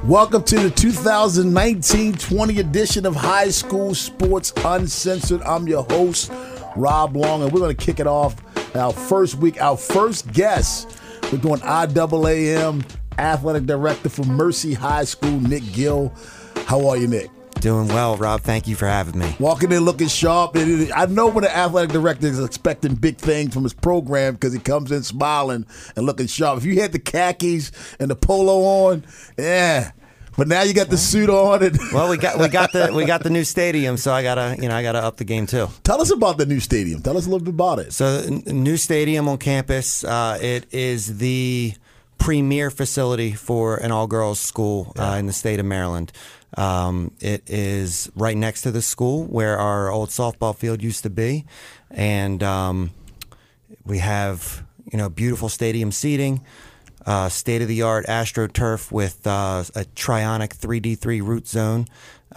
Welcome to the 2019-20 edition of High School Sports Uncensored. I'm your host, Rob Long, and we're going to kick it off our first week. Our first guest, we're doing IAAM Athletic Director for Mercy High School, Nick Gill. How are you, Nick? Doing well, Rob. Thank you for having me. Walking in looking sharp. I know when the athletic director is expecting big things from his program because he comes in smiling and looking sharp. If you had the khakis and the polo on, yeah. But now you got the suit on. Well, we got the new stadium, so I gotta up the game too. Tell us about the new stadium. Tell us a little bit about it. So, new stadium on campus. It is the premier facility for an all-girls school in the state of Maryland. It is right next to the school where our old softball field used to be, and we have beautiful stadium seating, state-of-the-art AstroTurf with a Trionic 3D3 root zone,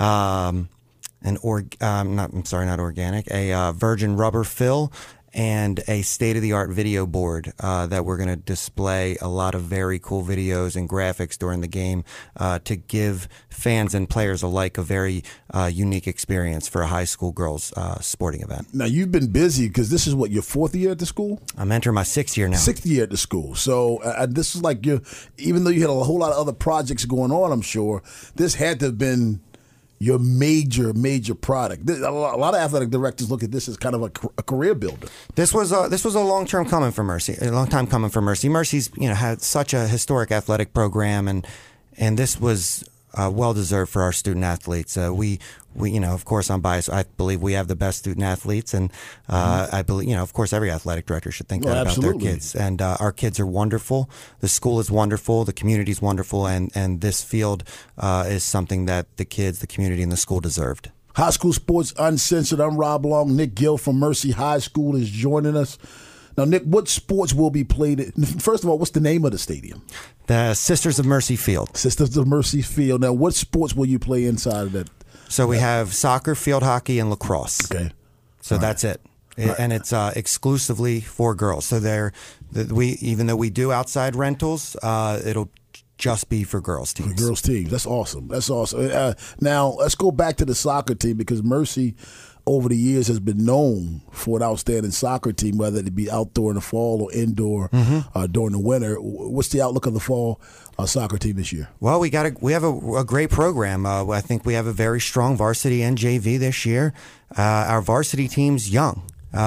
a virgin rubber fill, and a state-of-the-art video board that we're going to display a lot of very cool videos and graphics during the game to give fans and players alike a very unique experience for a high school girls sporting event. Now, you've been busy because this is your fourth year at the school? I'm entering my sixth year now. Sixth year at the school. So this is like even though you had a whole lot of other projects going on, I'm sure, this had to have been your major product. A lot of athletic directors look at this as kind of a career builder. This was a long time coming for Mercy. Mercy's had such a historic athletic program, and this was well deserved for our student athletes. We of course, I'm biased. I believe we have the best student athletes, and I believe of course every athletic director should think that about their kids. And our kids are wonderful. The school is wonderful. The community is wonderful, and this field is something that the kids, the community, and the school deserved. High School Sports Uncensored. I'm Rob Long. Nick Gill from Mercy High School is joining us. Now, Nick, what sports will be played? First of all, what's the name of the stadium? The Sisters of Mercy Field. Sisters of Mercy Field. Now, what sports will you play inside of that? So we have soccer, field hockey, and lacrosse. Okay. So that's it. And it's exclusively for girls. So even though we do outside rentals, it'll just be for girls teams. For girls teams. That's awesome. Now, let's go back to the soccer team because Mercy over the years has been known for an outstanding soccer team, whether it be outdoor in the fall or indoor during the winter. What's the outlook of the fall soccer team this year? Well, we have a great program. I think we have a very strong varsity and JV this year. Our varsity team's young.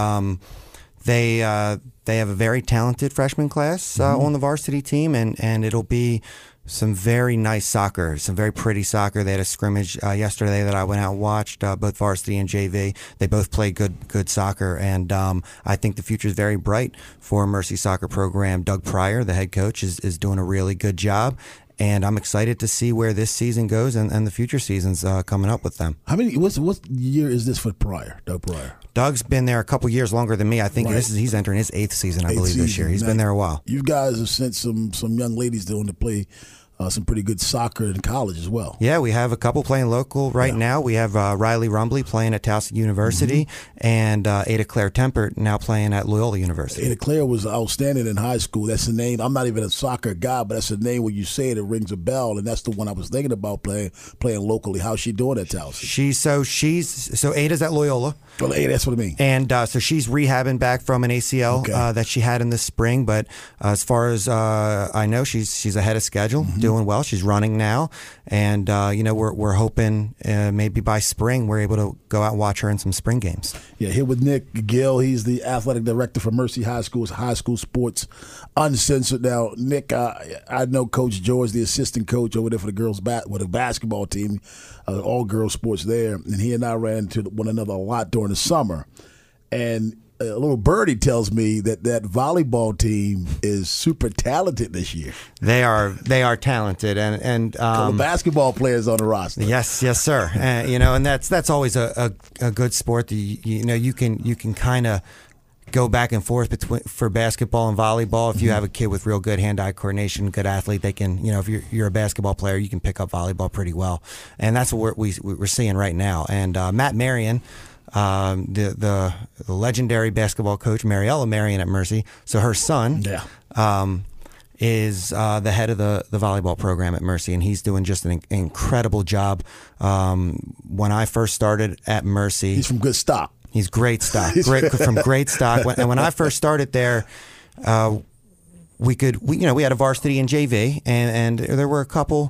They have a very talented freshman class on the varsity team, and it'll be some very nice soccer, some very pretty soccer. They had a scrimmage yesterday that I went out and watched, both varsity and JV. They both played good soccer, and I think the future is very bright for Mercy soccer program. Doug Pryor, the head coach, is doing a really good job, and I'm excited to see where this season goes and the future seasons coming up with them. What year is this for Pryor, Doug Pryor? Doug's been there a couple years longer than me. I think he's entering his eighth season, I believe, this year. He's been there a while. You guys have sent some young ladies down to play some pretty good soccer in college as well. Yeah, we have a couple playing local right now. We have Riley Rumbley playing at Towson University and Ada Claire Tempert now playing at Loyola University. Ada Claire was outstanding in high school. That's the name. I'm not even a soccer guy, but that's the name when you say it, it rings a bell, and that's the one I was thinking about playing locally. How's she doing at Towson? So Ada's at Loyola. Well, Ada, that's what I mean. And so she's rehabbing back from an ACL that she had in the spring, but as far as I know, she's ahead of schedule. Doing well. She's running now, and we're hoping maybe by spring we're able to go out and watch her in some spring games. Yeah, here with Nick Gill. He's the athletic director for Mercy High School's High School Sports Uncensored. Now, Nick, I know Coach George, the assistant coach over there for the girls with the basketball team, all girls sports there, and he and I ran into one another a lot during the summer, and a little birdie tells me that volleyball team is super talented this year. They are talented, and basketball players on the roster. Yes, sir. And that's always a good sport. You can kind of go back and forth for basketball and volleyball. If you have a kid with real good hand-eye coordination, good athlete, they can. If you're a basketball player, you can pick up volleyball pretty well, and that's what we're seeing right now. And Matt Marion. The legendary basketball coach Mariella Marion at Mercy. So her son is the head of the volleyball program at Mercy, and he's doing just an incredible job. When I first started at Mercy, he's from good stock. He's great stock, from great stock. And when I first started there, we had a varsity and JV, and there were a couple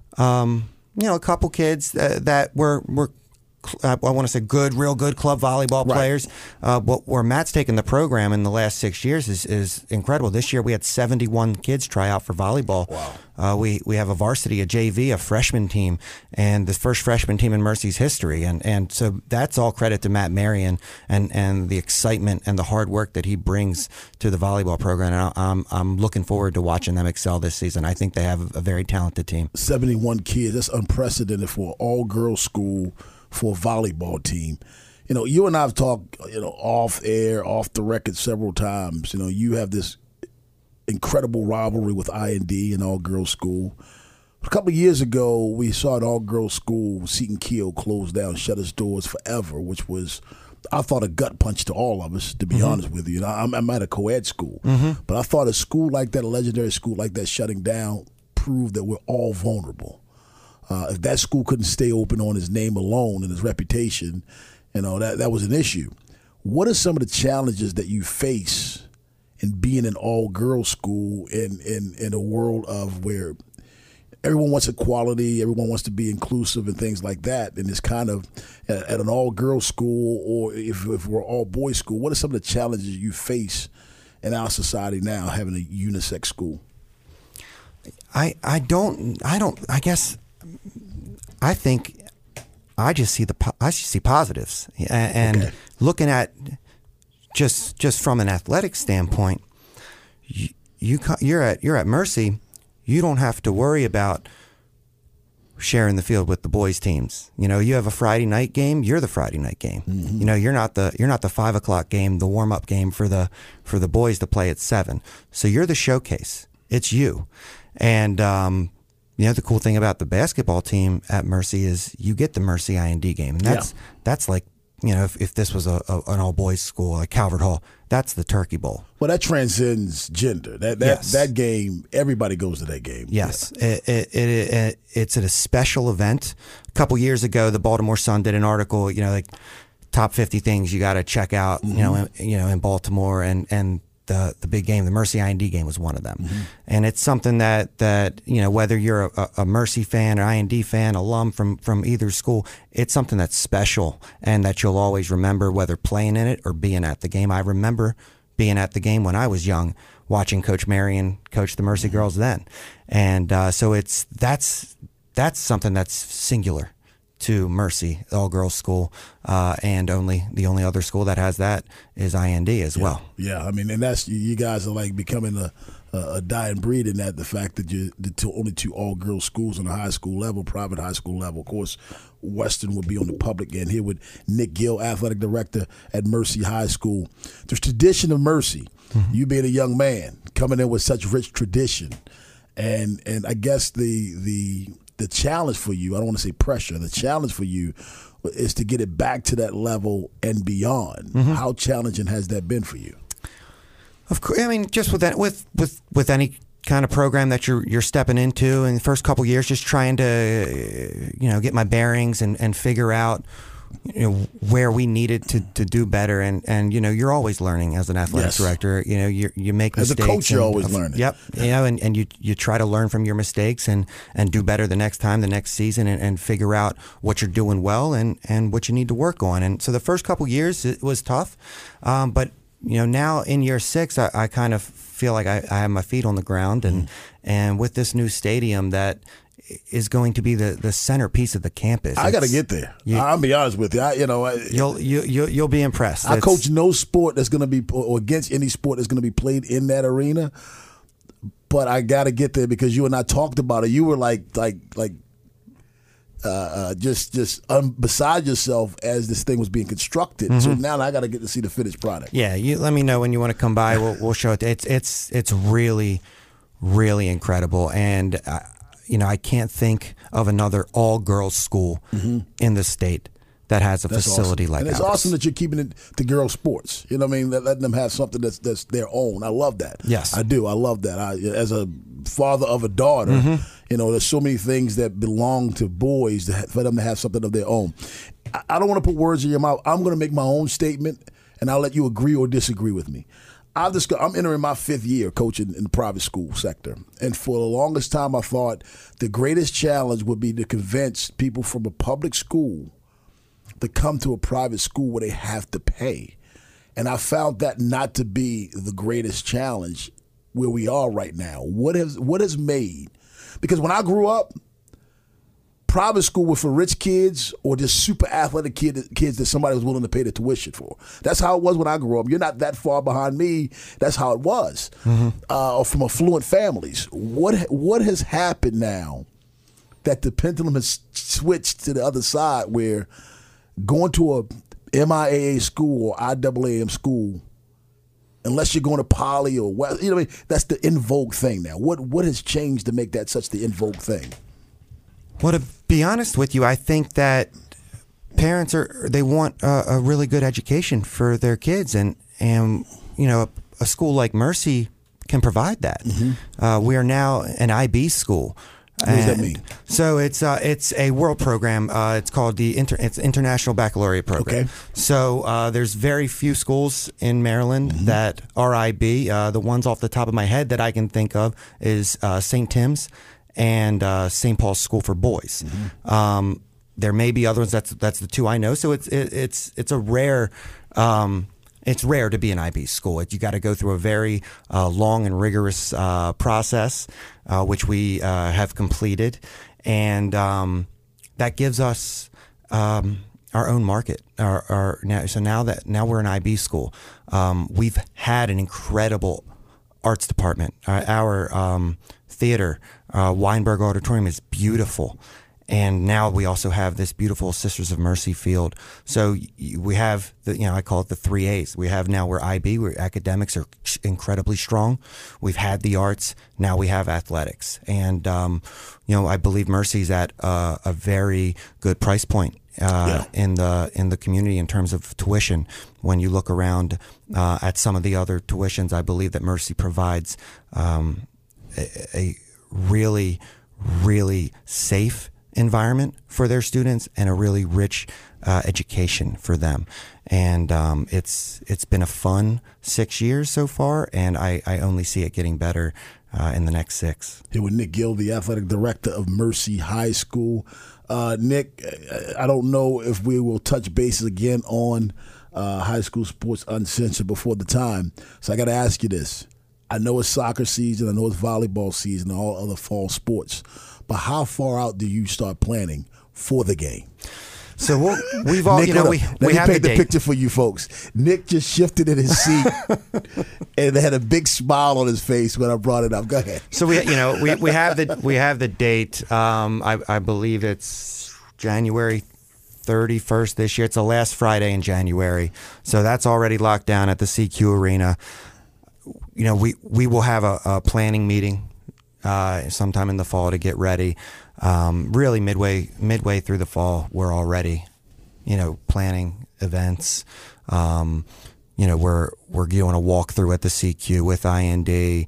kids that were I want to say real good club volleyball players. Where Matt's taken the program in the last 6 years is incredible. This year we had 71 kids try out for volleyball. Wow. We have a varsity, a JV, a freshman team, and the first freshman team in Mercy's history. And so that's all credit to Matt Marion and the excitement and the hard work that he brings to the volleyball program. And I'm looking forward to watching them excel this season. I think they have a very talented team. 71 kids. That's unprecedented for an all-girls school, for a volleyball team. You and I have talked, off air, off the record several times. You have this incredible rivalry with IND, an all-girls school. A couple of years ago, we saw an all-girls school, Seton Keel, close down, shut its doors forever, which was, I thought, a gut punch to all of us, to be honest with you. I'm at a co-ed school, but I thought a school like that, a legendary school like that, shutting down proved that we're all vulnerable. If that school couldn't stay open on his name alone and his reputation, that was an issue. What are some of the challenges that you face in being an all-girls school in a world of where everyone wants equality, everyone wants to be inclusive and things like that, and it's kind of at an all-girls school, or if we're all-boys school, what are some of the challenges you face in our society now, having a unisex school? I think I just see positives, and looking at just from an athletic standpoint, you're at Mercy. You don't have to worry about sharing the field with the boys teams. You have a Friday night game. You're the Friday night game. You're not the 5:00 game, the warm up game for the boys to play at 7. So you're the showcase. It's you, and the cool thing about the basketball team at Mercy is you get the Mercy IND game, and that's like, if this was an all boys school like Calvert Hall, that's the Turkey Bowl. Well, that transcends gender. That game, everybody goes to that game. Yes, it's a special event. A couple years ago, the Baltimore Sun did an article, like top 50 things you got to check out, in Baltimore, and the big game, the Mercy IND game, was one of them. And it's something that whether you're a Mercy fan or IND fan, alum from either school, it's something that's special and that you'll always remember, whether playing in it or being at the game. I remember being at the game when I was young, watching Coach Marion coach the Mercy girls then. And so that's something that's singular to Mercy, all-girls school, and the only other school that has that is IND as well. Yeah, and that's, you guys are like becoming a dying breed in that, the fact that you're only 2 all-girls schools on a high school level, private high school level. Of course, Western would be on the public end. Here with Nick Gill, athletic director at Mercy High School. The tradition of Mercy, you being a young man, coming in with such rich tradition, and I guess the challenge for you, I don't want to say pressure, the challenge for you is to get it back to that level and beyond. How challenging has that been for you? Of course, just with any kind of program that you're stepping into in the first couple years, just trying to get my bearings and figure out where we needed to do better, and you're always learning as an athletic director. You make mistakes. As a coach, you're always learning. Yep. And you try to learn from your mistakes and do better the next time, the next season, and figure out what you're doing well and what you need to work on. And so the first couple years it was tough, but now in year 6, I kind of feel like I have my feet on the ground, and with this new stadium that is going to be the centerpiece of the campus. I got to get there. I'll be honest with you. You'll be impressed. I coach no sport that's going to be, or against any sport that's going to be played in that arena, but I got to get there because you and I talked about it. You were just beside yourself as this thing was being constructed. So now I got to get to see the finished product. Yeah, you let me know when you want to come by. We'll show it. It's really, really incredible, and I can't think of another all-girls school in the state that has a That's facility awesome. like and it's ours. awesome that you're keeping it to girls' sports. You know what I mean? Letting them have something that's their own. I love that. Yes. I do. I love that. As a father of a daughter, there's so many things that belong to boys for them to have something of their own. I don't want to put words in your mouth. I'm going to make my own statement, and I'll let you agree or disagree with me. I'm entering my 5th year coaching in the private school sector. And for the longest time, I thought the greatest challenge would be to convince people from a public school to come to a private school where they have to pay. And I found that not to be the greatest challenge where we are right now. What has made? Because when I grew up, private school were for rich kids or just super athletic kids that somebody was willing to pay the tuition for. That's how it was when I grew up. You're not that far behind me. That's how it was. Or from affluent families. What has happened now that the pendulum has switched to the other side where going to a MIAA school or IAAM school, unless you're going to Poly or West, that's the in vogue thing now. What has changed to make that such the in vogue thing? Well, to be honest with you, I think that parents they want a really good education for their kids, and a school like Mercy can provide that. We are now an IB school. What does that mean? So it's a world program. It's called it's International Baccalaureate Program. Okay. So there's very few schools in Maryland that are IB. The ones off the top of my head that I can think of is St. Tim's and St. Paul's School for Boys. There may be other ones. That's the two I know. So it's a rare. It's rare to be an IB school. You got to go through a very long and rigorous process, which we have completed, and that gives us our own market. Now we're an IB school. We've had an incredible arts department. Our theater, Weinberg Auditorium, is beautiful. And now we also have this beautiful Sisters of Mercy field. So we have I call it the 3 A's. We're IB, where academics are incredibly strong. We've had the arts. Now we have athletics. And, I believe Mercy's at a very good price point in the community in terms of tuition. When you look around at some of the other tuitions, I believe that Mercy provides a really, really safe environment for their students and a really rich education for them. And it's been a fun 6 years so far, and I only see it getting better in the next 6. Here with Nick Gill, the athletic director of Mercy High School. Nick, I don't know if we will touch bases again on high school sports uncensored before the time. So I got to ask you this. I know it's soccer season, I know it's volleyball season, and all other fall sports. But how far out do you start planning for the game? So we've all, Nick, we have the the picture for you folks. Nick just shifted in his seat and had a big smile on his face when I brought it up. Go ahead. So we have the date. I believe it's January 31st this year. It's the last Friday in January. So that's already locked down at the CQ Arena. We will have a planning meeting sometime in the fall to get ready. Really midway through the fall, we're already, planning events. We're doing a walkthrough at the CQ with IND.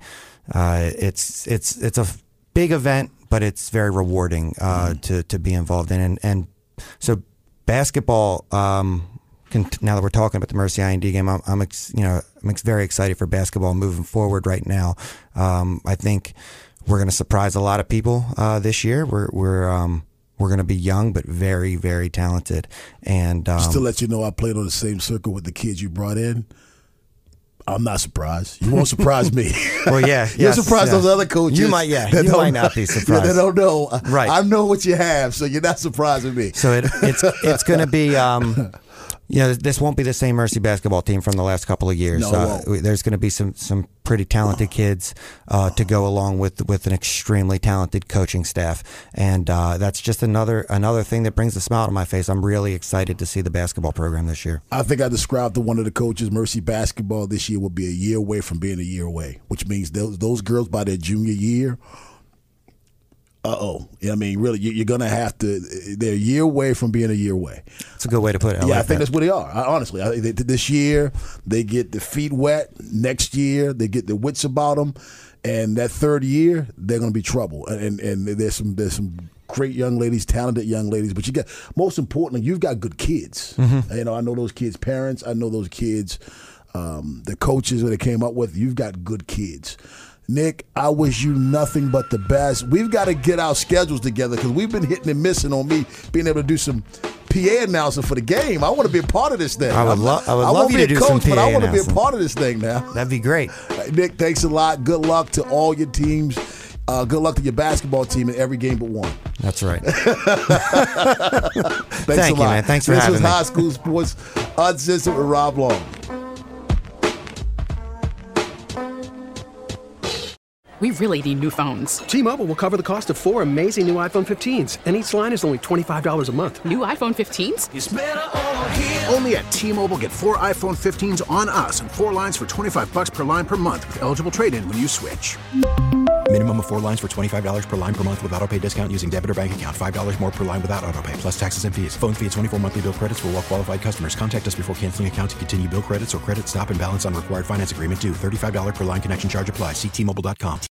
It's a big event, but it's very rewarding to be involved in. And so basketball. Now that we're talking about the Mercy IND game, I'm very excited for basketball moving forward right now. I think we're going to surprise a lot of people this year. We're going to be young but very, very talented. And just to let you know, I played on the same circle with the kids you brought in. I'm not surprised. You won't surprise me. Well, yeah, you're surprised those other coaches. You might, You might not be surprised. They don't know. Right. I know what you have, so you're not surprising me. So it's going to be. This won't be the same Mercy basketball team from the last couple of years. No, there's going to be some pretty talented kids to go along with an extremely talented coaching staff, and that's just another thing that brings a smile to my face. I'm really excited to see the basketball program this year. I think I described to one of the coaches, Mercy basketball this year will be a year away from being a year away, which means those girls by their junior year I mean, really, you're going to have to. They're a year away from being a year away. That's a good way to put it. I think that's what they are. Honestly, this year they get the feet wet. Next year they get the wits about them, and that third year they're going to be trouble. And there's some great young ladies, talented young ladies, but most importantly, you've got good kids. Mm-hmm. I know those kids' parents. I know those kids, the coaches that they came up with. You've got good kids. Nick, I wish you nothing but the best. We've got to get our schedules together because we've been hitting and missing on me being able to do some PA announcing for the game. I want to be a part of this thing. I would love you to do some PA announcing. But I want to be a part of this thing now. That'd be great. Nick, thanks a lot. Good luck to all your teams. Good luck to your basketball team in every game but one. That's right. Thank you, man. Thanks for having me. This was High School Sports Uncensored with Rob Long. We really need new phones. T-Mobile will cover the cost of 4 amazing new iPhone 15s, and each line is only $25 a month. New iPhone 15s? It's better over here. Only at T-Mobile, get 4 iPhone 15s on us and 4 lines for $25 per line per month with eligible trade-in when you switch. Minimum of 4 lines for $25 per line per month with autopay discount using debit or bank account. $5 more per line without autopay, plus taxes and fees. Phone fee at 24 monthly bill credits for well-qualified customers. Contact us before canceling account to continue bill credits or credit stop and balance on required finance agreement due. $35 per line connection charge applies. See T-Mobile.com.